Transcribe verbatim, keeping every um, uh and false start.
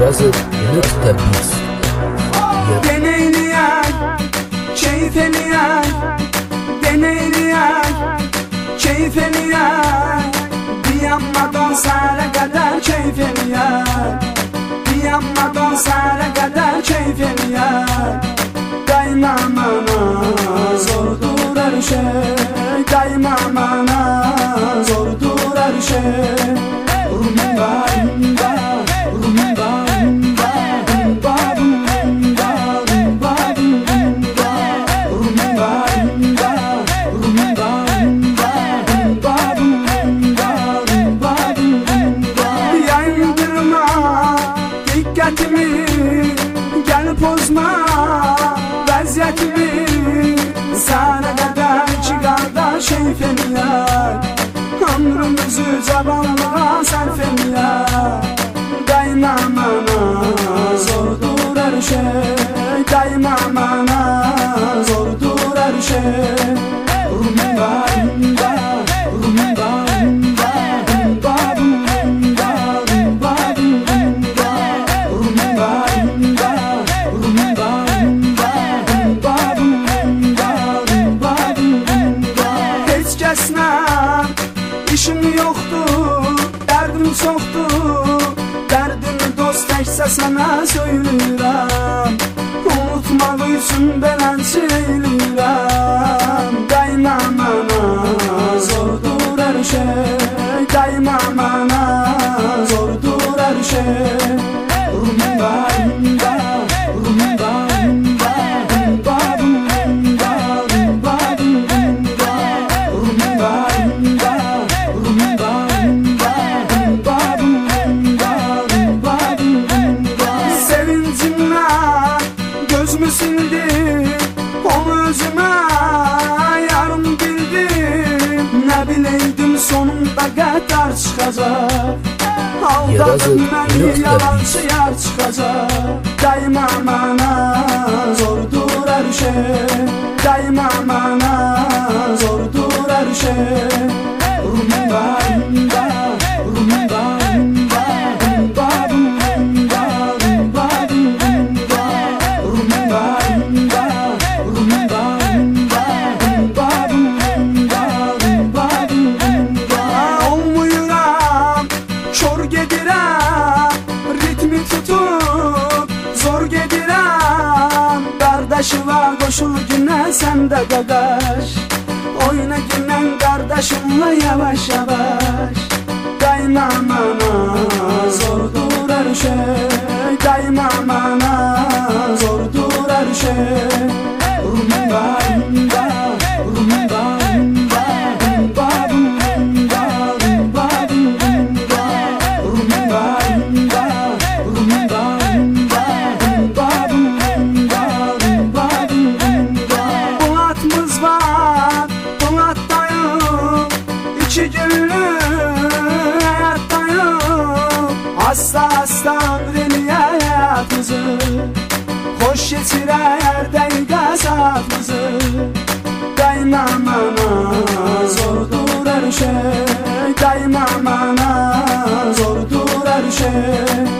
yazıp nokta biz. Deneyleyen, keyif eleyen, deneyleyen, keyif eleyen, bir yanmadan sahile kadar keyif eleyen, bir yanmadan sahile kadar keyif eleyen. Daima bana zordur her şey, daima bana zordur her şey. Rumba, rumba, rumba, rumba, rumba, rumba, rumba, rumba, rumba, rumba, rumba, rumba, rumba, rumba, rumba. Yayındırma dikkatimi, gel pozma vaziyetimi, sana kadar çıkar şey feniyat, ömrümüzü cabanlığa sarf eyleyek. Daima bana zordur her şey, daima bana zordur her şey. Rumba, rumba, rumba, rumba, rumba, rumba, rumba, rumba, rumba, rumba, rumba, rumba, rumba, rumba, rumba. Heç kəslə İşim yoktur, derdim çoktur, derdimi dost təksə sana söylürəm. Unutmaq üçün beləncə eylirəm. Daima bana zordur her şey, daima bana zordur her şey. Rumba, rumba, rumba, rumba, rumba, rumba, rumba, rumba, rumba, rumba. Sevincimle gözümü sildi, onu özüme yarım bildim. Ne bileydim sonunda kadar çıkacak, aldadım beni yalancı yar çıkacak. Daima bana zordur her şey, daima bana zordur her şey. Rumba, rumba, rumba, rumba, rumba, rumba, rumba, rumba, rumba, rumba, rumba, rumba, rumba, rumba. Olmuyorum, kör gedirəm, ritmi tutup zor gedirəm. Kardeşime koşul güne sen de kardeş, oyna günden kardeşimle yavaş yavaş. Daima bana zordur her şey, daima bana zordur her şey. Rumba, rumba, rumba, rumba, rumba, rumba, rumba, rumba, rumba, rumba, rumba, rumba, rumba, rumba, rumba. Polatımız var, Polat'tayım, iki günlük hayattayım. Asla asla ömreli hayatımızı, hoş geçire her dakika saatimizi. Daima bana zordur her şey, daima bana zordur her şey.